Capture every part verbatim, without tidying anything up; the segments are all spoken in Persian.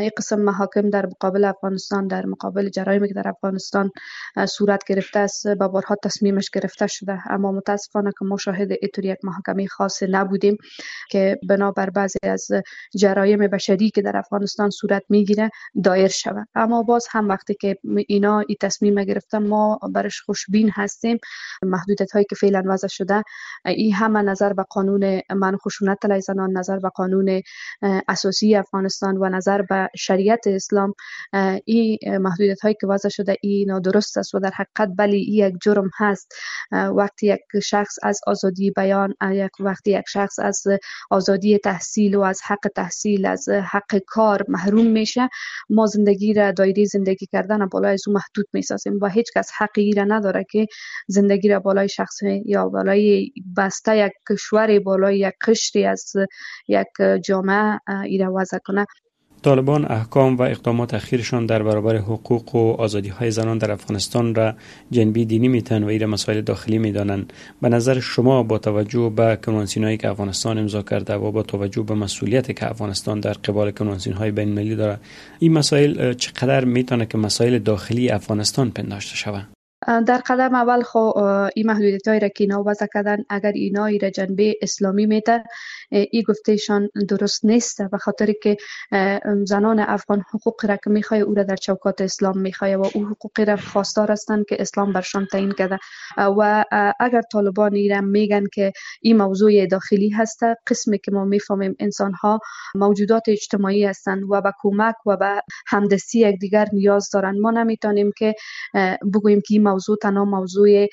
این قسم محاکم در مقابل افغانستان، در مقابل جرایمی که در افغانستان صورت گرفته است، با بارها تصمیمش گرفته شده، اما متاسفانه که ما شاهد اینطور یک محاکمه خاص نبودیم که بنابر بعضی از جرایم بشری که در افغانستان صورت میگیره دایر شود. اما باز هم وقتی که اینا این تصمیم گرفتن ما برش خوشبین هستیم. محدودیت هایی که فعلا وضع شده این همه نظر به قانون منع خشونت علیه زنان، نظر به قانون اساسی افغانستان و نظر به شریعت اسلام، این محدودیت هایی که وضع شده این نادرست است و در حقیقت بلی این یک جرم هست. وقتی یک شخص از آزادی بیان، یک وقتی یک شخص از آزادی تحصیل و از حق تحصیل، از حق کار محروم میشه، ما زندگی را، دایره زندگی کردن بالای از او محدود میسازیم و هیچ کس حقی را نداره که زندگی را بالای شخص یا بالای بسته یک کشور، بالای یک قشری از یک جامعه ایره وضع کنه. طالبان احکام و اقدامات اخیرشان در برابر حقوق و آزادی های زنان در افغانستان را جنبی دینی میتن و ایره مسائل داخلی میدانند. به نظر شما با توجه به کنوانسیونایی که افغانستان امضا کرده و با توجه به مسئولیتی که افغانستان در قبال کنوانسیون های بین المللی داره، این مسائل چقدر میتونه که مسائل داخلی افغانستان پنداشته شود؟ در قدم اول خو این محدودیت هایی را که اینا وضع کردن، اگر اینا را جنبه اسلامی میده، این گفتهشان درست نیست، به خاطر که زنان افغان حقوق را که میخواه او را در چوکات اسلام میخواه و او حقوقی را خواستار هستند که اسلام برشان تعیین کرده. و اگر طالبان ایران میگن که این موضوع داخلی هست، قسمی که ما میفهمیم انسان ها موجودات اجتماعی هستند و به کمک و به همدستی یکدیگر نیاز دارند. ما نمیتونیم که بگوییم که این موضوع تنها موضوع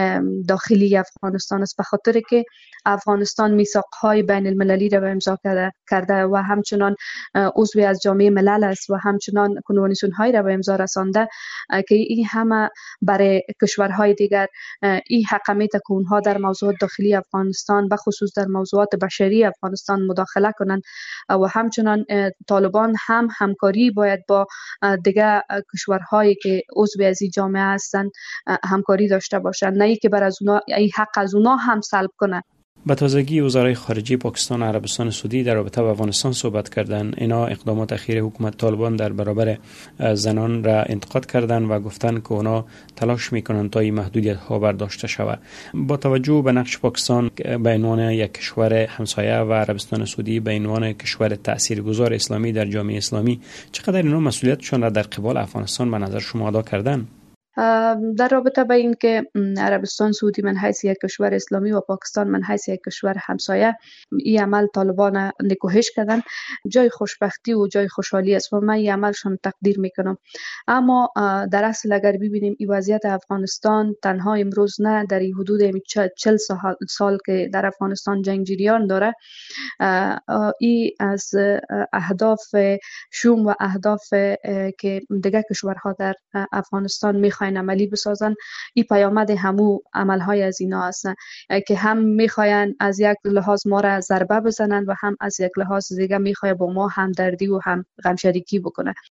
داخلی افغانستان است، به خاطر که افغانستان میثاق‌های بین المللی را امضا کرده و همچنان عضو از جامعه ملل است و همچنان کنوانسیون‌های را به امضا رسانده که این همه برای کشورهای دیگر این حق میده که اونها در موضوعات داخلی افغانستان به خصوص در موضوعات بشری افغانستان مداخله کنند. و همچنان طالبان هم همکاری باید با دیگر کشورهایی که عضو از این جامعه هستند همکاری داشته باشند، نه اینکه بر از اونها این حق از اونها هم سلب کنه. به تازگی وزرای خارجه پاکستان و عربستان سعودی در رابطه با افغانستان صحبت کردند. اینا اقدامات اخیر حکومت طالبان در برابر زنان را انتقاد کردند و گفتند که اونا تلاش میکنند تا این محدودیت ها برداشته شود. با توجه به نقش پاکستان به عنوان یک کشور همسایه و عربستان سعودی به عنوان کشور تاثیرگذار اسلامی در جامعه اسلامی، چقدر اینا مسئولیتشون را در قبال افغانستان به نظر شما ادا کردن؟ در رابطه با این که عربستان سعودی من حیث یک کشور اسلامی و پاکستان من حیث یک کشور همسایه این عمل طالبان نکوهش کردن، جای خوشبختی و جای خوشحالی است و من این عملشان تقدیر میکنم. اما در اصل اگر ببینیم این وضعیت افغانستان تنها امروز نه، در این حدود چهل سال که در افغانستان جنگ جریان داره، این از اهداف شوم و اهداف که دیگر کشورها در افغانستان میخواین عملی بسازن، این پیامد همو عملهای از اینا هستن که هم میخواین از یک لحاظ ما را ضربه بزنن و هم از یک لحاظ دیگه میخواین با ما همدردی و هم غمشریکی بکنه.